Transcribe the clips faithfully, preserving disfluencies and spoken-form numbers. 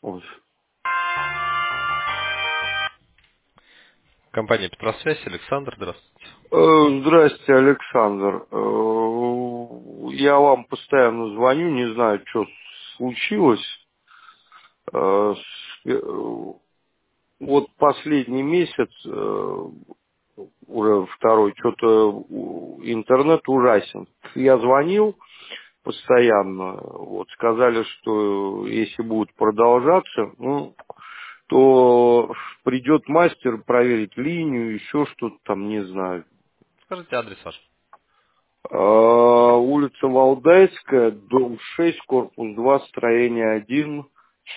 Ой. Компания Петросвязь, Александр, здравствуйте. Э, Здрасте, Александр. Э, Я вам постоянно звоню, не знаю, что случилось. Э, с- э, Вот последний месяц, э, уже второй, что-то интернет ужасен. Я звонил постоянно, вот, сказали, что если будет продолжаться, ну, то придет мастер проверить линию, еще что-то там, не знаю. Скажите адрес ваш. А, улица Валдайская, дом шесть, корпус два, строение один,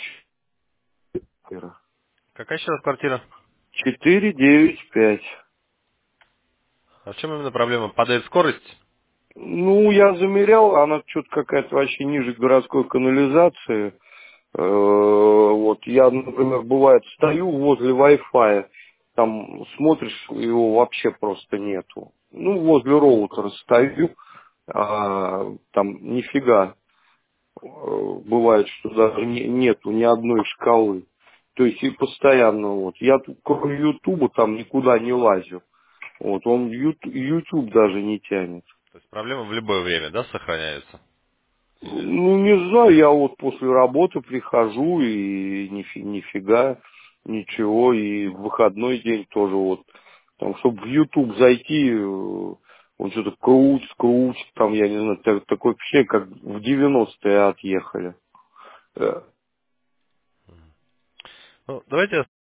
Какая еще раз квартира? четыре девять пять. А в чем именно проблема? Падает скорость? Ну, я замерял, она что-то какая-то вообще ниже городской канализации. Э, Вот, я, например, бывает, стою возле Wi-Fi, там смотришь, его вообще просто нету. Ну, возле роутера стою, а, там нифига. Э, Бывает, что даже не- нету ни одной шкалы. То есть и постоянно вот. Я тут кроме Ютуба там никуда не лазю. Вот, он Ют- YouTube даже не тянет. То есть проблема в любое время, да, сохраняется? Ну, не знаю, я вот после работы прихожу и нифи- нифига, ничего, и в выходной день тоже вот, там, чтобы в YouTube зайти, э, он что-то крутит, крутит, там, я не знаю, так- такое впечатление, как в девяностые отъехали. Э, Ну, давайте